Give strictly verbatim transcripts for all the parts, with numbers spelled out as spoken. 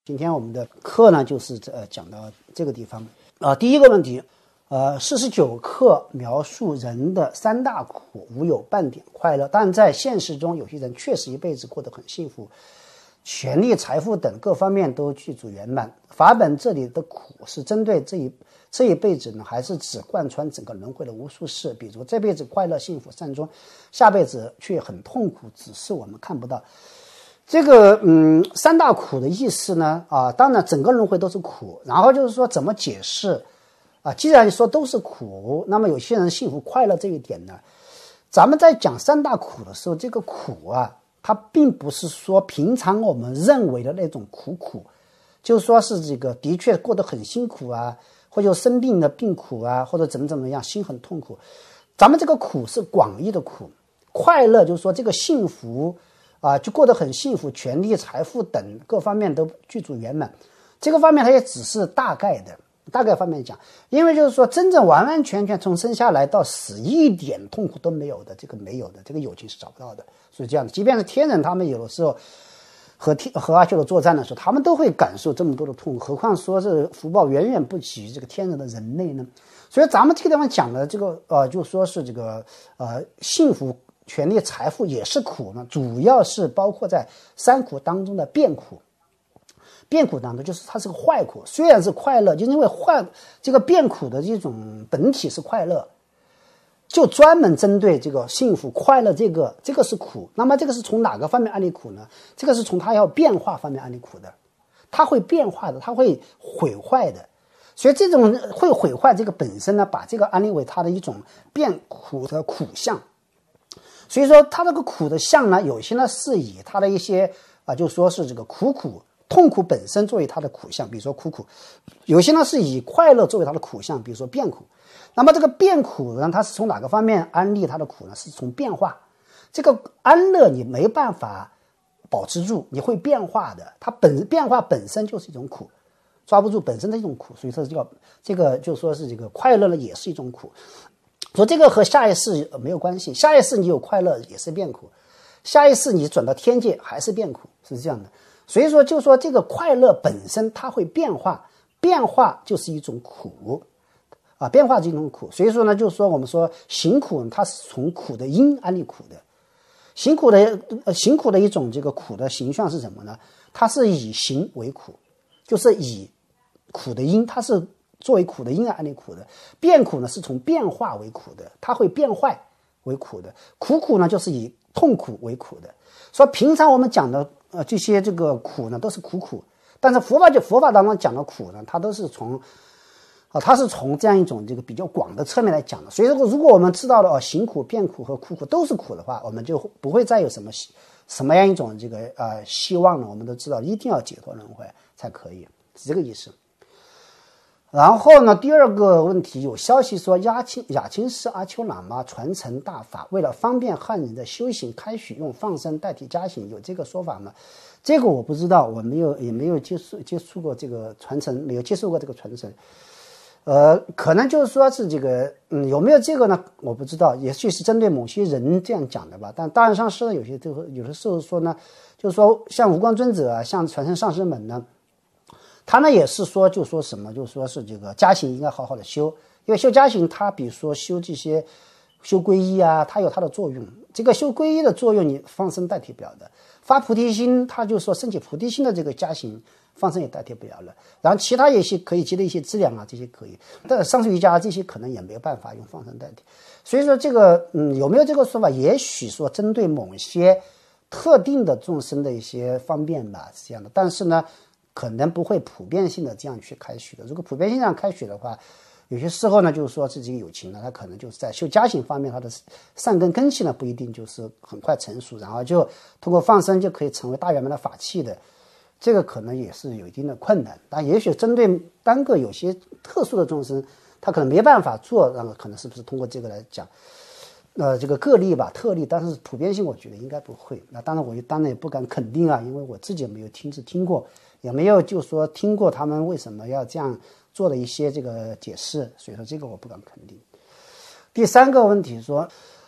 今天我们的课呢，就是呃讲到这个地方啊、呃。第一个问题，呃，四十九课描述人的三大苦，无有半点快乐。但在现实中，有些人确实一辈子过得很幸福，权力、财富等各方面都具足圆满。法本这里的苦是针对这一这一辈子呢，还是指贯穿整个轮回的无数事？比如这辈子快乐、幸福、善终，下辈子却很痛苦，只是我们看不到。这个嗯，三大苦的意思呢，啊，当然整个轮回都是苦，然后就是说怎么解释啊？既然说都是苦，那么有些人幸福快乐这一点呢，咱们在讲三大苦的时候，这个苦啊，它并不是说平常我们认为的那种苦苦，就是说是这个的确过得很辛苦啊，或者生病的病苦啊，或者怎么怎么样，心很痛苦。咱们这个苦是广义的苦，快乐就是说这个幸福。啊，就过得很幸福，权力、财富等各方面都具足圆满。这个方面它也只是大概的，大概方面讲，因为就是说真正完完全全从生下来到死一点痛苦都没有的，这个没有的，这个友情是找不到的。所以这样的，即便是天人，他们有的时候和天和阿修罗作战的时候，他们都会感受这么多的痛苦，何况说这福报远远不及这个天人的人类呢？所以咱们这个地方讲的这个呃，就说是这个呃幸福。权力、财富也是苦呢，主要是包括在三苦当中的变苦。变苦当中就是它是个坏苦，虽然是快乐，就因为坏这个变苦的这种本体是快乐，就专门针对这个幸福快乐这个这个是苦。那么这个是从哪个方面安利苦呢？这个是从它要变化方面安利苦的，它会变化的，它会毁坏的。所以这种会毁坏这个本身呢，把这个安利为它的一种变苦的苦相。所以说它这个苦的相呢，有些呢是以它的一些啊，就说是这个苦苦痛苦本身作为它的苦相，比如说苦苦；有些呢是以快乐作为它的苦相，比如说变苦。那么这个变苦呢，它是从哪个方面安利它的苦呢？是从变化。这个安乐你没办法保持住，你会变化的，它本变化本身就是一种苦，抓不住本身的一种苦。所以说这个这个就说是这个快乐呢，也是一种苦。说这个和下一世没有关系，下一世你有快乐也是变苦，下一世你转到天界还是变苦，是这样的。所以说就说这个快乐本身它会变化，变化就是一种苦啊，变化是一种苦。所以说呢，就是说我们说行苦它是从苦的因安利苦的，行苦的呃行苦的一种这个苦的形象是什么呢？它是以行为苦，就是以苦的因，它是作为苦的因来安利苦的。变苦呢是从变化为苦的，它会变坏为苦的。苦苦呢就是以痛苦为苦的。所以平常我们讲的呃这些这个苦呢都是苦苦，但是佛法就佛法当中讲的苦呢，它都是从啊它是从这样一种这个比较广的侧面来讲的。所以说如果我们知道了哦行苦、变苦和苦苦都是苦的话，我们就不会再有什么什么样一种这个呃希望呢？我们都知道一定要解脱轮回才可以，是这个意思。然后呢，第二个问题，有消息说亚青亚青寺阿丘喇嘛传承大法，为了方便汉人的修行，开许用放生代替加行，有这个说法吗？这个我不知道，我没有也没有接触接触过这个传承，没有接受过这个传承。呃，可能就是说是这个，嗯，有没有这个呢？我不知道，也许是针对某些人这样讲的吧。但大案上师呢，有些就有的时候说呢，就是说像无光尊者啊，像传承上师们呢。他呢也是说，就说什么，就说是这个加行应该好好的修，因为修加行，它比如说修这些修皈依啊，它有它的作用。这个修皈依的作用，你放生代替不了的。发菩提心，他就说升起菩提心的这个加行，放生也代替不了了。然后其他一些可以积的一些资粮啊，这些可以，但上师瑜伽这些可能也没有办法用放生代替。所以说这个，嗯，有没有这个说法？也许说针对某些特定的众生的一些方便吧，是这样的。但是呢，可能不会普遍性的这样去开许的。如果普遍性上开许的话，有些时候呢，就是说自己有情呢，他可能就是在修加行方面，他的善根根器呢不一定就是很快成熟，然后就通过放生就可以成为大圆满的法器的，这个可能也是有一定的困难。但也许针对单个有些特殊的众生，他可能没办法做，然后可能是不是通过这个来讲，呃，这个个例吧，特例，但是普遍性我觉得应该不会。那当然，我当然也不敢肯定啊，因为我自己也没有亲自听过，也没有就说听过他们为什么要这样做的一些这个解释，所以说这个我不敢肯定。第三个问题说，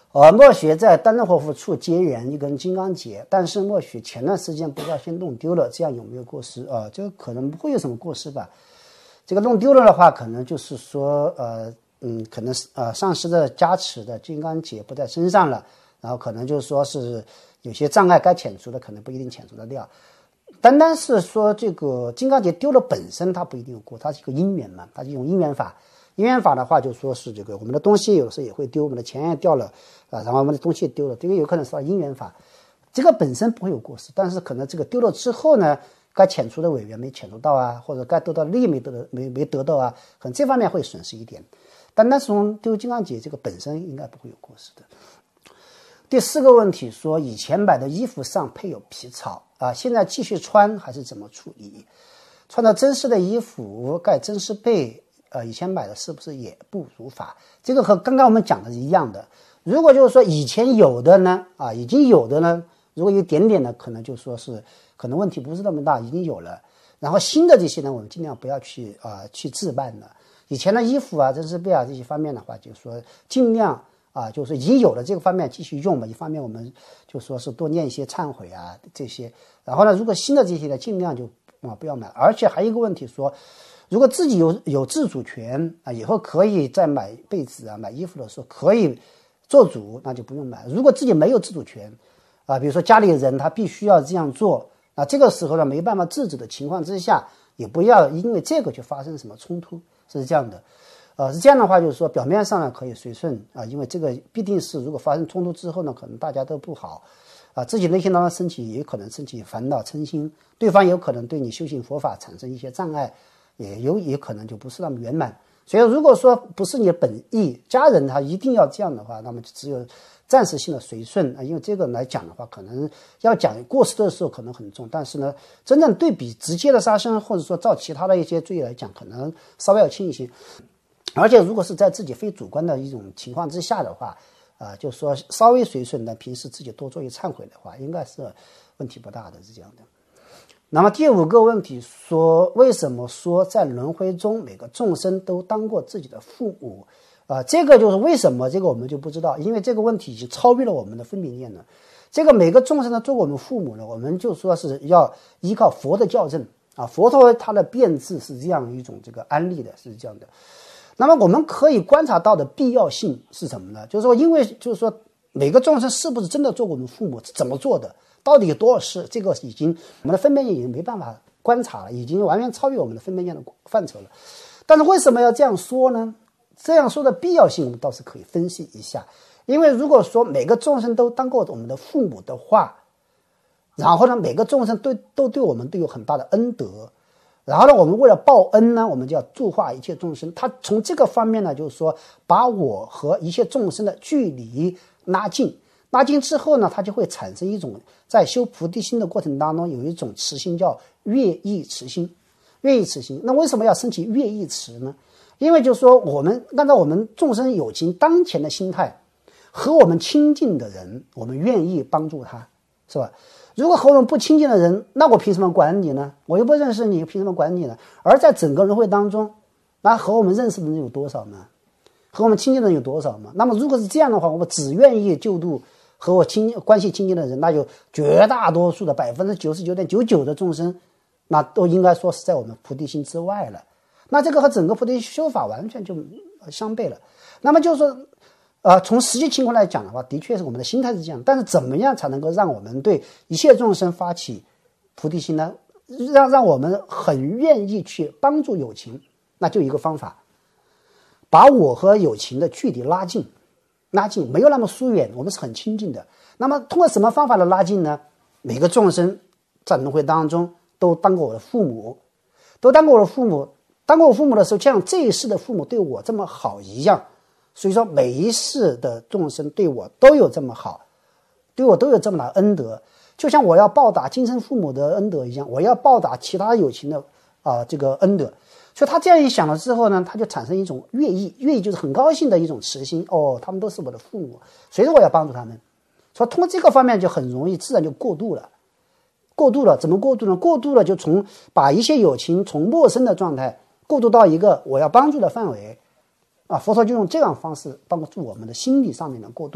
呃，默许在丹东霍夫处结缘一根金刚结，但是默许前段时间不小心弄丢了，这样有没有过失啊？这个可能不会有什么过失吧。这个弄丢了的话，可能就是说，呃，嗯，可能是呃上师的加持的金刚结不在身上了，然后可能就是说是有些障碍该遣除的，可能不一定遣除得掉。单单是说这个金刚结丢了本身，它不一定有过，它是一个因缘嘛，它是一种因缘法。因缘法的话，就说是这个我们的东西有的时候也会丢，我们的钱也掉了啊，然后我们的东西也丢了，这个有可能是因缘法，这个本身不会有过失，但是可能这个丢了之后呢，该遣除的委员没遣除到啊，或者该得到利益没得到没没得到啊，可能这方面会损失一点。但那从丢金刚结这个本身应该不会有过失的。第四个问题说，以前买的衣服上配有皮草啊，现在继续穿还是怎么处理？穿的真丝的衣服盖真丝被，呃，以前买的是不是也不如法？这个和刚刚我们讲的是一样的。如果就是说以前有的呢，啊，已经有的呢，如果有点点的，可能就说是可能问题不是那么大，已经有了。然后新的这些呢，我们尽量不要去啊、呃、去置办的。以前的衣服啊、真丝被啊这些方面的话，就说尽量。啊，就是已经有了这个方面继续用嘛。一方面我们就说是多念一些忏悔啊这些，然后呢，如果新的这些呢，尽量就啊不要买。而且还有一个问题说，如果自己有有自主权啊，以后可以在买被子啊、买衣服的时候可以做主，那就不用买。如果自己没有自主权啊，比如说家里人他必须要这样做，那这个时候呢没办法制止的情况之下，也不要因为这个就发生什么冲突，是这样的。呃，是这样的话，就是说表面上呢可以随顺啊，因为这个必定是如果发生冲突之后呢，可能大家都不好啊，自己内心当中升起也可能升起烦恼嗔心，对方有可能对你修行佛法产生一些障碍，也有也可能就不是那么圆满。所以如果说不是你的本意，家人他一定要这样的话，那么就只有暂时性的随顺啊，因为这个来讲的话，可能要讲过失的时候可能很重，但是呢，真正对比直接的杀生，或者说照其他的一些罪来讲，可能稍微要轻一些。而且如果是在自己非主观的一种情况之下的话，啊、呃，就说稍微随顺的，平时自己多做一忏悔的话，应该是问题不大的，是这样的。那么第五个问题说，为什么说在轮回中每个众生都当过自己的父母？啊、呃，这个就是为什么，这个我们就不知道，因为这个问题已经超越了我们的分别念了。这个每个众生呢做我们父母呢，我们就说是要依靠佛的教证啊，佛陀他的辩智是这样一种这个安利的，是这样的。那么我们可以观察到的必要性是什么呢？就是说，因为就是说每个众生是不是真的做我们父母，怎么做的，到底有多少事，这个已经我们的分辨念已经没办法观察了，已经完全超越我们的分辨念的范畴了。但是为什么要这样说呢？这样说的必要性我们倒是可以分析一下。因为如果说每个众生都当过我们的父母的话，然后呢每个众生都都对我们都有很大的恩德，然后呢，我们为了报恩呢，我们就要度化一切众生。他从这个方面呢，就是说，把我和一切众生的距离拉近，拉近之后呢，他就会产生一种在修菩提心的过程当中有一种慈心，叫乐意慈心。乐意慈心，那为什么要升起乐意慈呢？因为就是说，我们按照我们众生有情当前的心态，和我们亲近的人，我们愿意帮助他，是吧？如果和我们不亲近的人，那我凭什么管你呢？我又不认识你，凭什么管你呢？而在整个轮回当中，那和我们认识的人有多少呢？和我们亲近的人有多少呢？那么如果是这样的话，我们只愿意救度和我亲关系亲近的人，那就绝大多数的百分之九十九点九九的众生，那都应该说是在我们菩提心之外了。那这个和整个菩提修法完全就相悖了。那么就是说，呃，从实际情况来讲的话，的确是我们的心态是这样，但是怎么样才能够让我们对一切众生发起菩提心呢？让让我们很愿意去帮助有情，那就一个方法，把我和有情的距离拉近，拉近没有那么疏远，我们是很亲近的。那么通过什么方法的拉近呢？每个众生在轮回当中都当过我的父母，都当过我的父母，当过我父母的时候，像这一世的父母对我这么好一样。所以说每一世的众生对我都有这么好，对我都有这么大恩德，就像我要报答今生父母的恩德一样，我要报答其他有情的啊、呃、这个恩德。所以他这样一想了之后呢，他就产生一种悦意，悦意就是很高兴的一种慈心。哦，他们都是我的父母，所以说我要帮助他们。所以通过这个方面就很容易自然就过渡了。过渡了怎么过渡呢？过渡了就从把一些有情从陌生的状态过渡到一个我要帮助的范围。啊，佛陀就用这样的方式帮助我们的心理上面的过渡，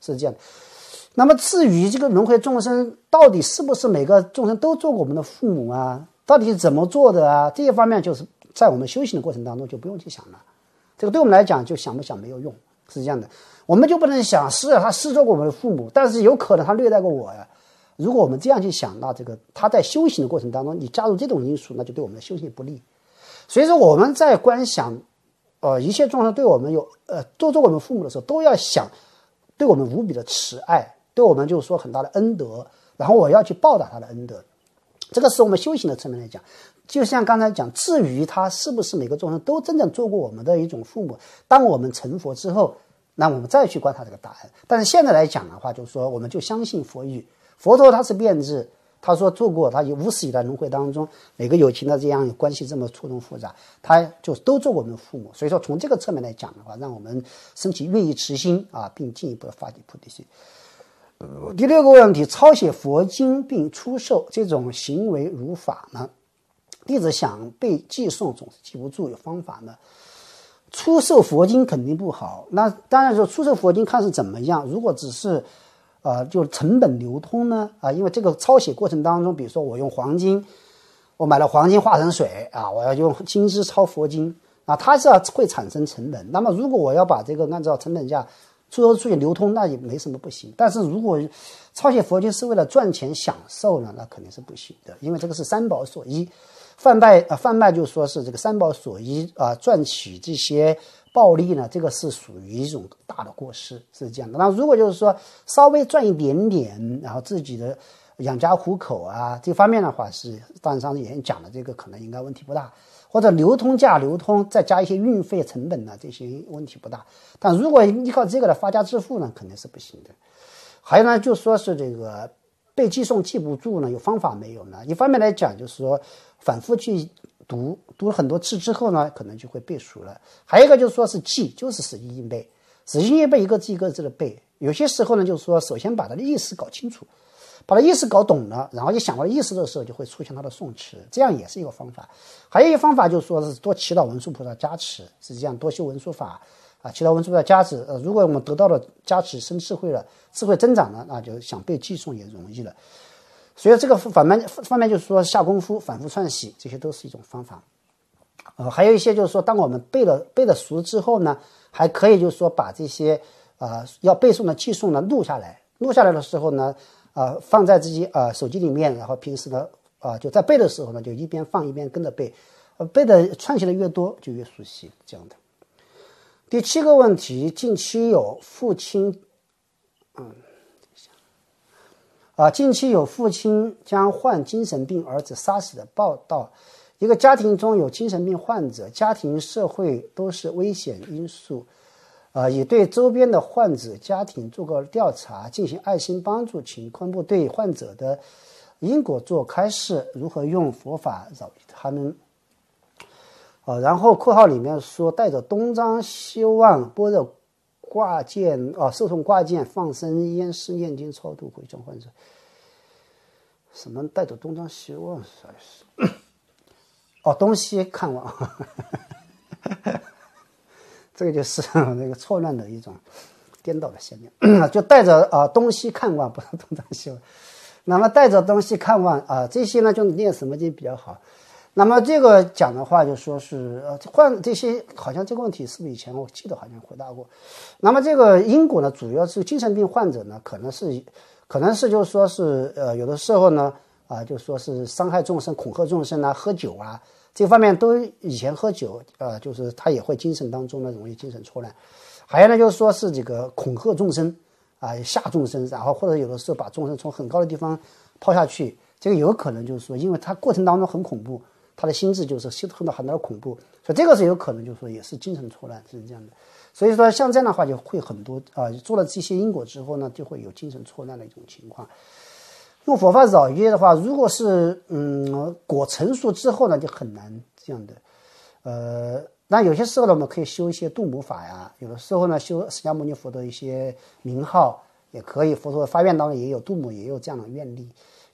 是这样的。那么至于这个轮回众生到底是不是每个众生都做过我们的父母啊，到底是怎么做的啊，这些方面就是在我们修行的过程当中就不用去想了，这个对我们来讲就想不想没有用，是这样的。我们就不能想是他是做过我们的父母，但是有可能他虐待过我呀。如果我们这样去想，那这个他在修行的过程当中，你加入这种因素，那就对我们的修行不利。所以说我们在观想，呃，一切众生对我们有呃都做我们父母的时候，都要想对我们无比的慈爱，对我们就是说很大的恩德，然后我要去报答他的恩德。这个是我们修行的层面来讲。就像刚才讲，至于他是不是每个众生都真正做过我们的一种父母，当我们成佛之后，那我们再去观察这个答案。但是现在来讲的话，就是说我们就相信佛语，佛陀他是辩智，他说做过，他有无始以来轮回当中每个有情的这样关系这么错综复杂，他就都做过我们父母。所以说从这个侧面来讲的话，让我们升起愿意慈心啊，并进一步的发起菩提心。呃、第六个问题，抄写佛经并出售这种行为如法呢？弟子想背记诵总是记不住，有方法呢？出售佛经肯定不好，那当然说出售佛经看是怎么样。如果只是呃就成本流通呢啊，因为这个抄写过程当中，比如说我用黄金，我买了黄金化成水啊，我要用金枝抄佛经啊，它是要会产生成本。那么如果我要把这个按照成本价出售出去流通，那也没什么不行。但是如果抄写佛经是为了赚钱享受呢，那肯定是不行的，因为这个是三宝所依。贩卖啊，贩卖就说是这个三宝所依啊，赚取这些暴利呢，这个是属于一种大的过失，是这样的。那如果就是说稍微赚一点点，然后自己的养家糊口啊，这方面的话是，当然上次也讲了，这个可能应该问题不大。或者流通价流通再加一些运费成本呢，这些问题不大。但如果依靠这个来发家致富呢，肯定是不行的。还有呢，就说是这个背记诵记不住呢，有方法没有呢？一方面来讲，就是说反复去读，读了很多次之后呢，可能就会背熟了。还有一个就是说是记，就是死记硬背，死记硬背一个字一个字的背。有些时候呢，就是说首先把它的意思搞清楚，把它意思搞懂了，然后一想到意思的时候，就会出现它的诵持，这样也是一个方法。还有一个方法就是说是多祈祷文殊菩萨加持，是这样多修文殊法啊，祈祷文殊菩萨加持。呃，如果我们得到了加持，生智慧了，智慧增长了，那就想背记诵也容易了。所以这个反面方面就是说下功夫反复串习，这些都是一种方法。呃，还有一些就是说，当我们背了背了熟之后呢，还可以就是说把这些呃要背诵的记诵呢录下来，录下来的时候呢，呃放在自己呃手机里面，然后平时呢啊、呃、就在背的时候呢，就一边放一边跟着背，呃背的串起的越多就越熟悉，这样的。第七个问题，近期有父亲，嗯。啊，近期有父亲将患精神病儿子杀死的报道。一个家庭中有精神病患者，家庭、社会都是危险因素。啊，已对周边的患者家庭做过调查，进行爱心帮助，请昆布对患者的因果做开示，如何用佛法饶益他们。啊，然后括号里面说，带着东张西望，般若挂件啊，受诵挂件，放生烟施念经超度回转患者。什么带着东张西望是啥意思？哦，东西看望，这个就是那个错乱的一种颠倒的现象，就带着啊东西看望，不是东张西望。那么带着东西看望啊，这些呢就念什么经比较好？那么这个讲的话，就说是呃，患这些好像这个问题是不是以前我记得好像回答过？那么这个因果呢，主要是精神病患者呢，可能是可能是就是说是呃，有的时候呢啊、呃，就说是伤害众生、恐吓众生啊，喝酒啊，这方面都以前喝酒呃，就是他也会精神当中呢容易精神错乱。还有呢，就是说是这个恐吓众生啊、吓众生，然后或者有的时候把众生从很高的地方抛下去，这个有可能就是说，因为他过程当中很恐怖。他的心智就是受到很大的恐怖，所以这个是有可能，就是说也是精神错乱，是这样的。所以说像这样的话，就会很多啊、呃，做了这些因果之后呢，就会有精神错乱的一种情况。用佛法饶业的话，如果是嗯果成熟之后呢，就很难这样的。呃，那有些时候呢，我们可以修一些度母法呀，有的时候呢，修释迦牟尼佛的一些名号也可以，佛陀的发愿当中也有度母，也有这样的愿力。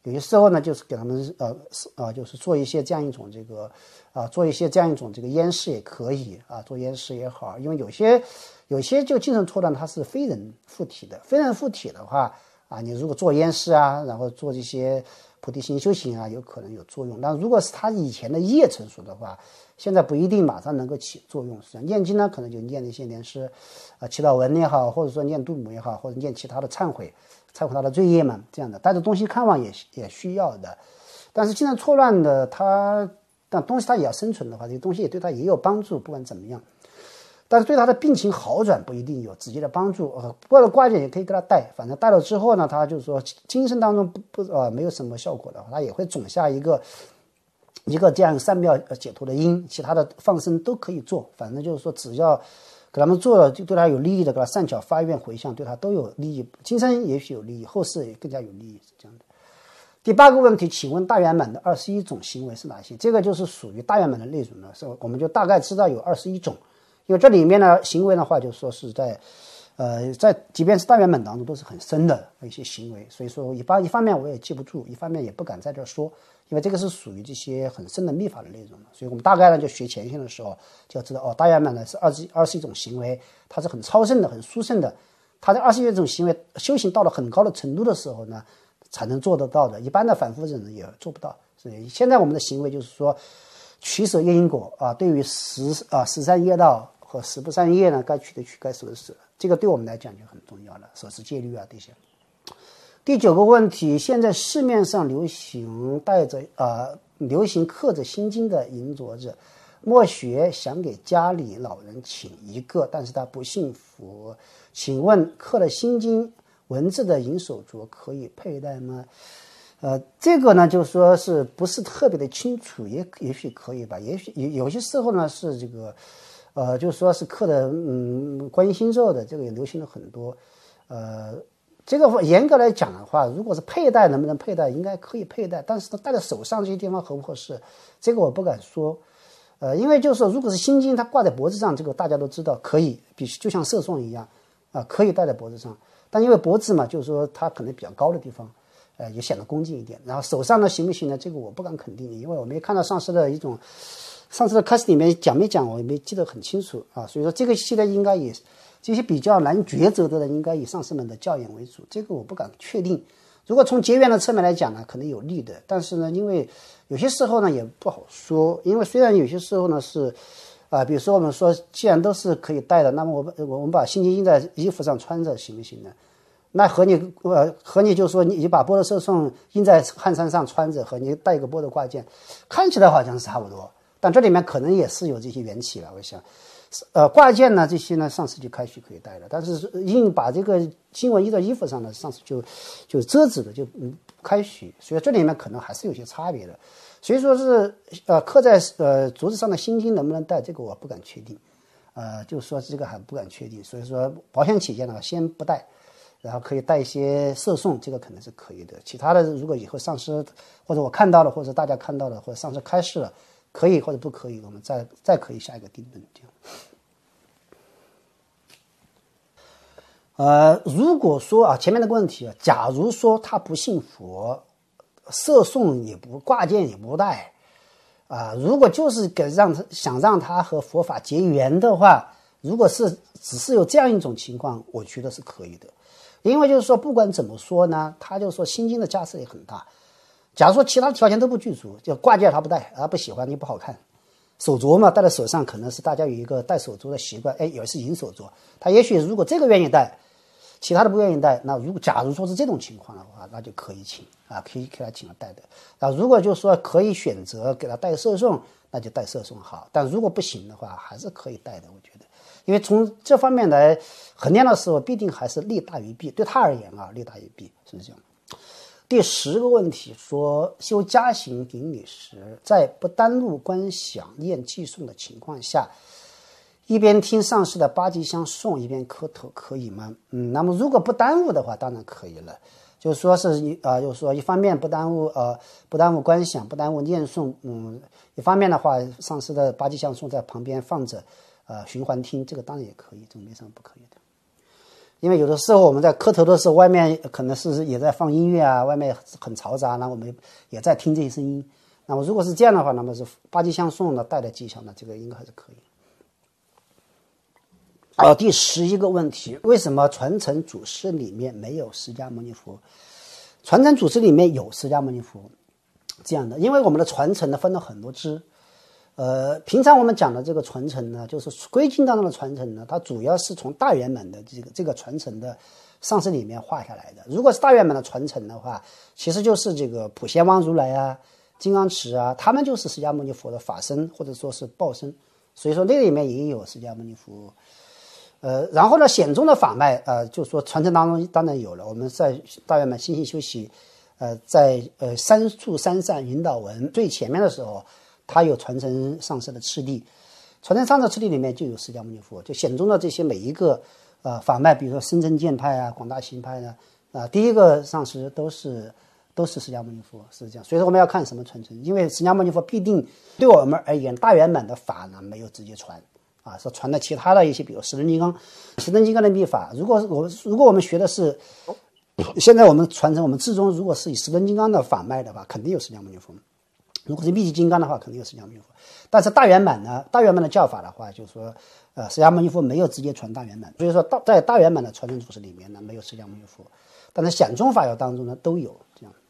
有些时候呢，就是给他们呃呃，就是做一些这样一种这个啊、呃，做一些这样一种这个咽拭也可以啊，做咽拭也好，因为有些有些就精神错乱它是非人附体的，非人附体的话啊，你如果做咽拭啊，然后做这些菩提心修行啊，有可能有作用。但如果是他以前的业成熟的话，现在不一定马上能够起作用。实际上念经呢，可能就念一些念诗，啊，祈祷文也好，或者说念度母也好，或者念其他的忏悔，忏悔他的罪业嘛，这样的带着东西看望也也需要的。但是精神错乱的他，但东西他也要生存的话，这个东西也对他也有帮助，不管怎么样。但是对他的病情好转不一定有直接的帮助，呃，不过挂件也可以给他戴，反正戴了之后呢，他就是说精神当中不不呃没有什么效果的话，他也会种下一个一个这样善妙解脱的因，其他的放生都可以做，反正就是说只要给他们做了，就对他有利益的，给他善巧发愿回向，对他都有利益，今生也许有利益，后世也更加有利益，是这样的。第八个问题，请问大圆满的二十一种行为是哪些？这个就是属于大圆满的内容了，是我们就大概知道有二十一种。因为这里面呢，行为的话，就说是在，呃，在即便是大圆满当中都是很深的一些行为，所以说一般一方面我也记不住，一方面也不敢在这说，因为这个是属于这些很深的密法的内容了，所以我们大概呢就学前线的时候就要知道，哦，大圆满呢是二十二十一种行为，它是很超胜的、很殊胜的，它的二十一种行为修行到了很高的程度的时候呢，才能做得到的，一般的凡夫人呢也做不到。所以现在我们的行为就是说，取舍业因果啊，对于十啊十善业道和十不善业呢，该取的取，该舍的舍，这个对我们来讲就很重要了，舍持戒律啊这些。第九个问题，现在市面上流行带着呃流行刻着心经的银镯子，莫学想给家里老人请一个，但是他不信佛，请问刻了心经文字的银手镯可以佩戴吗？呃，这个呢，就说是不是特别的清楚，也也许可以吧，也许有有些时候呢是这个，呃，就说是刻的，嗯，观音心咒的，这个也流行了很多，呃，这个严格来讲的话，如果是佩戴能不能佩戴，应该可以佩戴，但是戴在手上这些地方合不合适，这个我不敢说，呃，因为就是说，如果是心经它挂在脖子上，这个大家都知道可以，比就像射诵一样，啊、呃，可以戴在脖子上，但因为脖子嘛，就是说它可能比较高的地方。呃，也显得恭敬一点。然后手上呢行不行呢？这个我不敢肯定，因为我没看到上师的一种，上师的开始里面讲没讲，我也没记得很清楚啊。所以说这个系列应该也这些比较难抉择的人，应该以上师们的教言为主。这个我不敢确定。如果从结缘的侧面来讲呢，可能有利的，但是呢，因为有些时候呢也不好说。因为虽然有些时候呢是啊、呃，比如说我们说，既然都是可以戴的，那么我们我们把心经印在衣服上穿着行不行呢？那和你呃和你就说你你把般若摄诵印在汗衫上穿着，和你带一个般若挂件，看起来好像是差不多，但这里面可能也是有这些缘起了。我想，呃，挂件呢这些呢，上次就开许可以戴了，但是印把这个经文印在衣服上呢，上次就就遮止的就嗯开许，所以这里面可能还是有些差别的。所以说是呃刻在呃镯子上的心经能不能戴，这个我不敢确定，呃，就是说这个还不敢确定，所以说保险起见呢，先不戴。然后可以带一些摄诵，这个可能是可以的。其他的，如果以后上师或者我看到了，或者大家看到了，或者上师开示了，可以或者不可以，我们再再可以下一个定论。这样。呃，如果说啊，前面那个问题啊，假如说他不信佛，摄诵也不挂件也不带，啊，如果就是给让他想让他和佛法结缘的话，如果是只是有这样一种情况，我觉得是可以的。因为就是说，不管怎么说呢，他就说心经的加持也很大。假如说其他条件都不具足，就挂件他不戴，啊不喜欢，你不好看。手镯嘛，戴在手上可能是大家有一个戴手镯的习惯，哎，也是银手镯。他也许如果这个愿意戴，其他的不愿意戴，那如果假如说是这种情况的话，那就可以请啊，可以给他请他戴的。啊，如果就是说可以选择给他戴摄诵，那就戴摄诵好。但如果不行的话，还是可以戴的，我觉得。因为从这方面来衡量的时候，必定还是利大于弊。对他而言啊，利大于弊，是这样。第十个问题说，修加行顶礼时，在不耽误观想念寄诵的情况下，一边听上师的八吉祥诵，一边磕头，可以吗？嗯，那么如果不耽误的话，当然可以了。就是说是一啊、呃，就是说一方面不耽误呃不耽误观想，不耽误念诵，嗯，一方面的话，上师的八吉祥诵在旁边放着。呃，循环听这个当然也可以，这个没什么不可以的。 因为有的时候我们在磕头的时候，外面可能是也在放音乐啊，外面很嘈杂，那我们也在听这些声音。那么如果是这样的话，那么是八吉祥颂呢带来吉祥呢，这个应该还是可以。呃，第十一个问题，为什么传承祖师里面没有释迦牟尼佛？传承祖师里面有释迦牟尼佛，这样的，因为我们的传承呢分了很多支。呃，平常我们讲的这个传承呢，就是归经当中的传承呢，它主要是从大圆满的这个这个传承的上师里面画下来的。如果是大圆满的传承的话，其实就是这个普贤王如来啊、金刚持啊，他们就是释迦牟尼佛的法身或者说是报身，所以说那里面也有释迦牟尼佛。呃，然后呢，显宗的法脉，呃，就说传承当中当然有了。我们在大圆满心性修习，呃，在呃三处三善引导文最前面的时候。它有传承上师的次第，传承上师次第里面就有释迦牟尼佛，就显宗的这些每一个呃法脉，比如说深圳剑派啊、广大行派呢，啊、呃，第一个上师都是都是释迦牟尼佛，是这样。所以说我们要看什么传承，因为释迦牟尼佛必定对我们而言，大圆满的法呢没有直接传啊，是传的其他的一些，比如十轮金刚、十轮金刚的密法。如果我如果我们学的是现在我们传承我们至宗，如果是以十轮金刚的法脉的话，肯定有释迦牟尼佛。如果是密集金刚的话，肯定有释迦牟尼佛。但是大圆满呢，大圆满的教法的话，就是说，呃，释迦牟尼佛没有直接传大圆满，所以说大在大圆满的传承祖师里面呢，没有释迦牟尼佛。但是显宗法要当中呢，都有这样。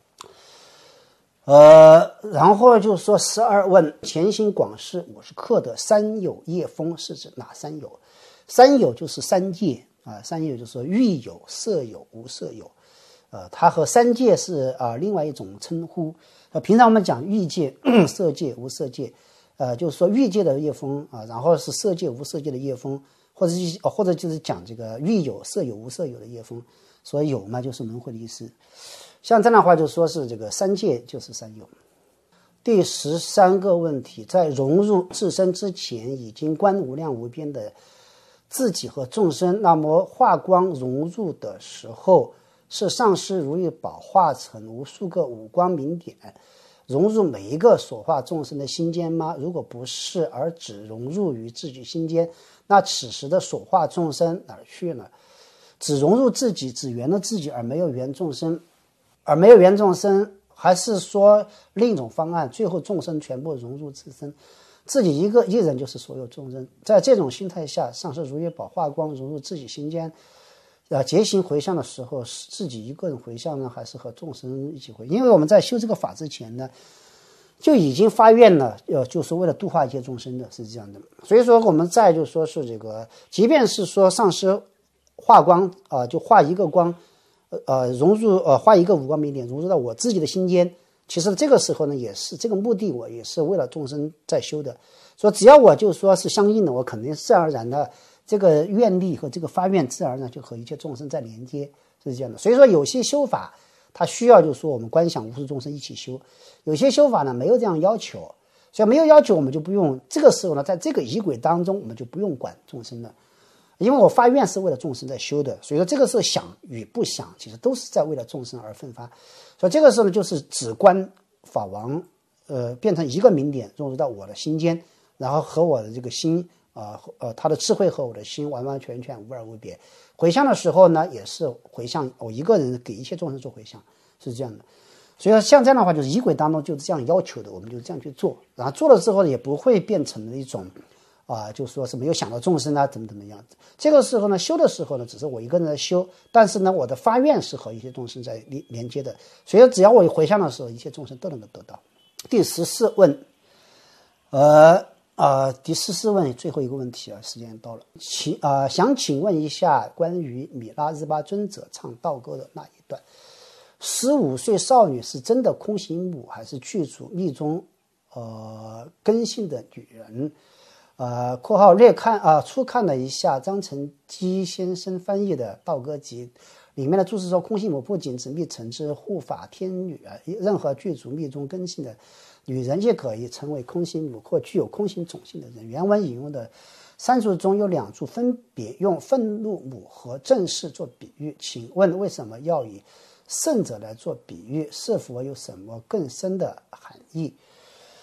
呃，然后就是说十二问前行广释五十克的三有业风是指哪三有？三有就是三界啊、呃，三有就是说欲有、色有、无色有。呃，它和三界是啊、呃、另外一种称呼。呃，平常我们讲欲界、色界、无色界，呃，就是说欲界的业风啊、呃，然后是色界、无色界的业风，或者是、呃、或者就是讲这个欲有、色有、无色有的业风。所以有嘛，就是轮回的意思。像这样的话，就说是这个三界就是三有。第十三个问题，在融入自身之前，已经观无量无边的自己和众生，那么化光融入的时候。是上师如意宝化成无数个五光明点，融入每一个所化众生的心间吗？如果不是，而只融入于自己心间，那此时的所化众生哪儿去了？只融入自己，只圆了自己，而没有圆众生，而没有圆众生，还是说另一种方案？最后众生全部融入自身，自己一个一人就是所有众生。在这种心态下，上师如意宝化光融入自己心间。呃，结行回向的时候，是自己一个人回向呢，还是和众生一起回？因为我们在修这个法之前呢，就已经发愿了，呃，就是为了度化一切众生的，是这样的。所以说，我们再就说是这个，即便是说上师化光啊、呃，就化一个光，呃，融入呃，化一个五光明点，融入到我自己的心间。其实这个时候呢，也是这个目的，我也是为了众生在修的。说只要我就说是相应的，我肯定自然而然的。这个愿力和这个发愿，自然呢就和一切众生在连接，是这样的。所以说，有些修法它需要就是说我们观想无数众生一起修，有些修法呢没有这样要求，所以没有要求我们就不用。这个时候呢，在这个仪轨当中，我们就不用管众生了，因为我发愿是为了众生在修的。所以说，这个时候想与不想，其实都是在为了众生而奋发。所以这个时候呢，就是只观法王，呃，变成一个明点，融入到我的心间，然后和我的这个心。呃呃，他的智慧和我的心完完全全无二无别。回向的时候呢，也是回向我一个人给一切众生做回向，是这样的。所以说，像这样的话，就是仪轨当中就是这样要求的，我们就这样去做。然后做了之后呢，也不会变成了一种啊、呃，就说是没有想到众生啊，怎么怎么样。这个时候呢，修的时候呢，只是我一个人在修，但是呢，我的发愿是和一切众生在连连接的。所以只要我回向的时候，一切众生都能够得到。第十四问，呃。啊、呃，第十四问最后一个问题啊，时间到了，请啊、呃，想请问一下关于米拉日巴尊者唱道歌的那一段，十五岁少女是真的空行母，还是剧组密宗呃根性的女人？呃，括号略看啊、呃，初看了一下张成基先生翻译的道歌集，里面的注释说，空行母不仅指密乘之护法天女啊，任何剧组密宗根性的女人也可以成为空行母或具有空行种性的人。原文引用的三处中有两处分别用愤怒母和正视做比喻，请问为什么要以圣者来做比喻？是否有什么更深的含义？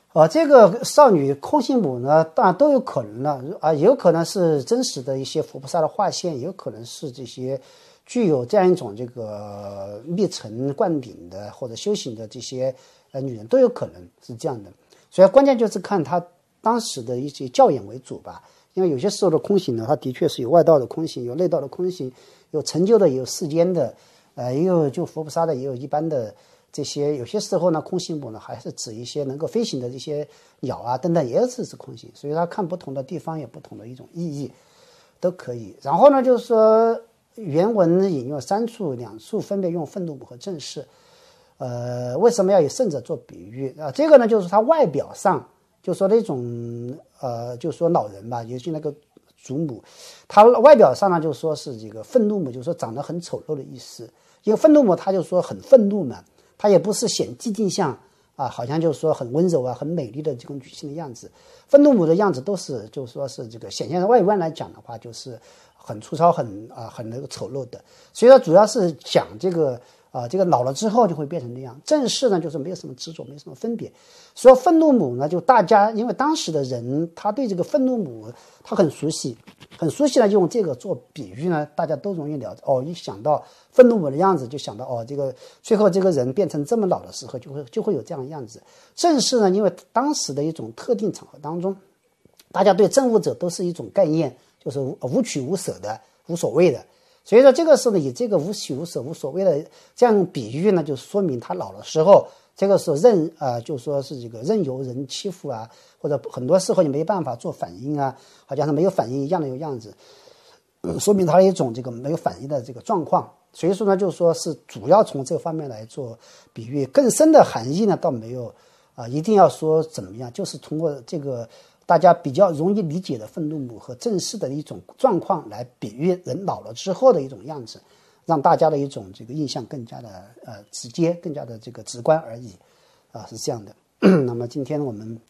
啊，这个少女空行母呢，当然都有可能了啊，也有可能是真实的一些佛菩萨的化现，也有可能是这些具有这样一种这个密尘灌顶的或者修行的这些呃女人都有可能是这样的。所以关键就是看她当时的一些教演为主吧，因为有些时候的空行呢，它的确是有外道的空行，有内道的空行，有成就的，也有世间的，呃，也有就佛菩萨的，也有一般的。这些有些时候呢，空行母呢还是指一些能够飞行的这些鸟啊等等，也是指空行，所以它看不同的地方有不同的一种意义，都可以。然后呢，就是说原文引用三处，两处分别用愤怒母和正视。呃，为什么要以圣者做比喻啊？这个呢，就是它外表上，就说那种呃，就说老人吧，也就那个祖母，它外表上呢就说是这个愤怒母，就是说长得很丑陋的意思。因为愤怒母，他就说很愤怒嘛。它也不是显寂静相啊，好像就是说很温柔啊、很美丽的这种女性的样子。愤怒母的样子都是，就是说是这个显现的外观来讲的话，就是很粗糙、很啊、很那个丑陋的。所以说主要是讲这个啊、这个老了之后就会变成那样。正视呢，就是没有什么执着，没有什么分别。所以愤怒母呢，就大家因为当时的人他对这个愤怒母他很熟悉，很熟悉呢，就用这个做比喻呢，大家都容易了解。哦，一想到愤怒母的样子，就想到哦，这个最后这个人变成这么老的时候，就会就会有这样的样子。正是呢，因为当时的一种特定场合当中，大家对证悟者都是一种概念，就是无取无舍的，无所谓的。所以说这个时候呢，以这个无取无舍无所谓的这样比喻呢，就说明他老的时候，这个时候任啊、呃，就说是这个任由人欺负啊，或者很多时候你没办法做反应啊，好像是没有反应一样的有样子。嗯，说明他的一种这个没有反应的这个状况，所以说呢，就是说是主要从这个方面来做比喻，更深的含义呢倒没有啊、呃，一定要说怎么样，就是通过这个大家比较容易理解的愤怒母和正视的一种状况来比喻人老了之后的一种样子，让大家的一种这个印象更加的呃直接，更加的这个直观而已啊、呃，是这样的。那么今天我们。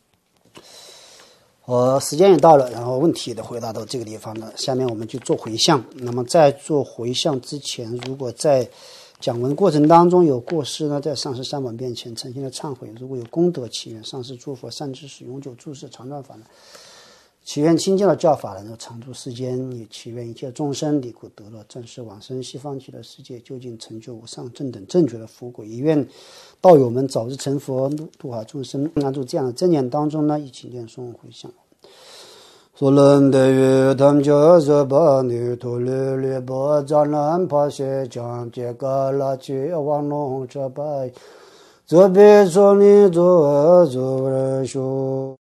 我时间也到了，然后问题的回答到这个地方了。下面我们就做回向。那么在做回向之前，如果在讲文过程当中有过失呢，在上师三宝面前诚心的忏悔；如果有功德，祈愿上师诸佛善知识永久住世常转法呢，祈愿清净的教法能够常住世间，也祈愿一切众生离苦得乐，暂时往生西方极乐世界，究竟成就无上正等正觉的佛果。也愿道友们早日成佛，度化众生。安住这样的真言当中呢，一起念诵回向。所论的于他就热巴女图律律波藏南帕些将这个拉去往龙这拜，这边说你做做人说。